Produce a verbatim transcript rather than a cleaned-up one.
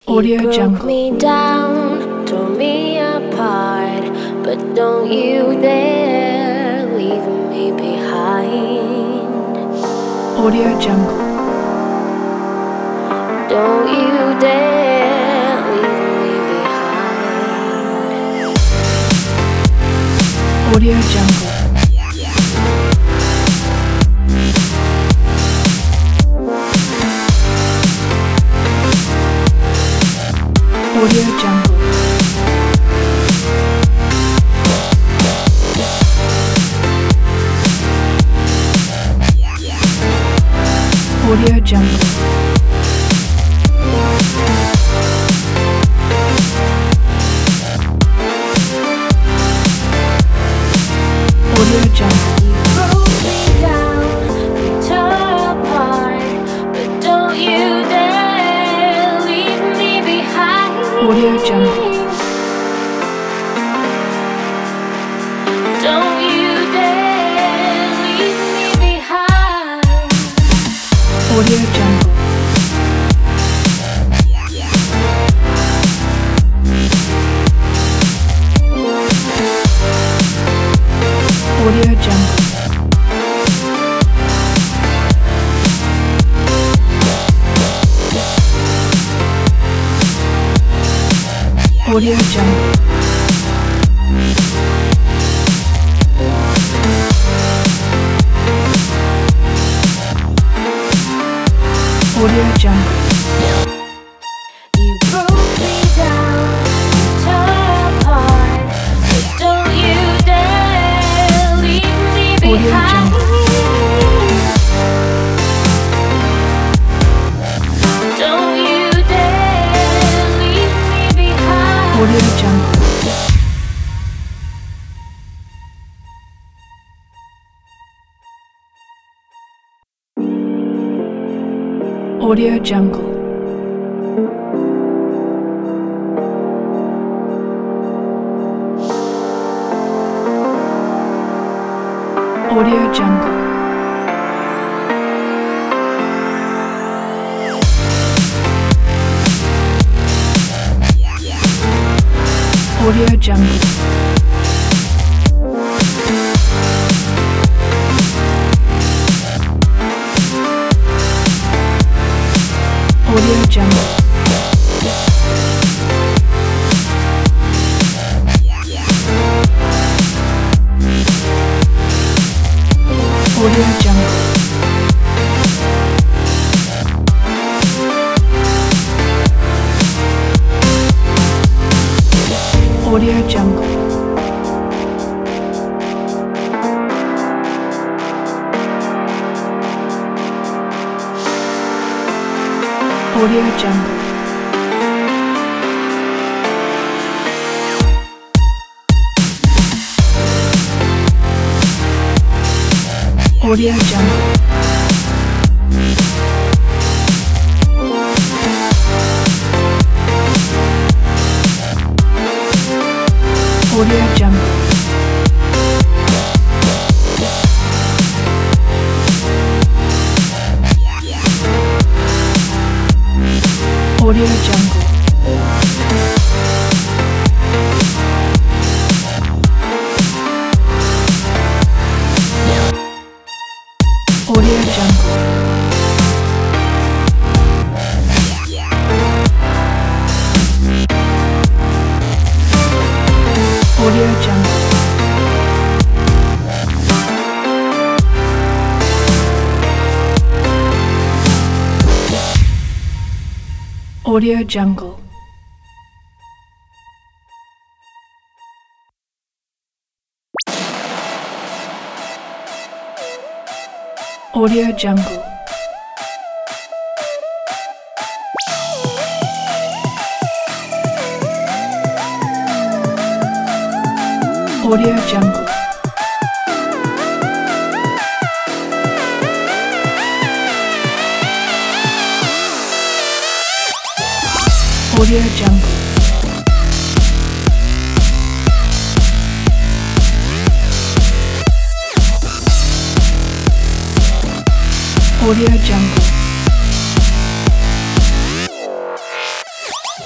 Audio broke Jungle. me down, tore me apart, but don't you dare leave me behind. Audio Jungle. Don't you dare leave me behind. Audio Jungle. Audio Jungle. Audio Jungle. Audio Jungle. You broke me down, you tore apart, but don't you dare leave me behind. Audio Jungle. Don't you dare leave me behind. Audio Jungle. Audio Jungle. Audio Jungle. Audio Jungle. You broke me down, you tore apart, but don't you dare leave me Audio behind. Jungle. Don't you dare leave me behind. Audio Jungle. Audio Jungle. Audio Jungle. Audio Jungle. Audio Jungle. Audio Jungle. Audio Jungle. Audio Jungle. Audio Jungle. Audio Jungle. Audio Jungle. Audio Jungle. Audio Jungle. Audio Jungle. Audio Jungle. Audio Jungle. Audio Jungle. Audio Jungle.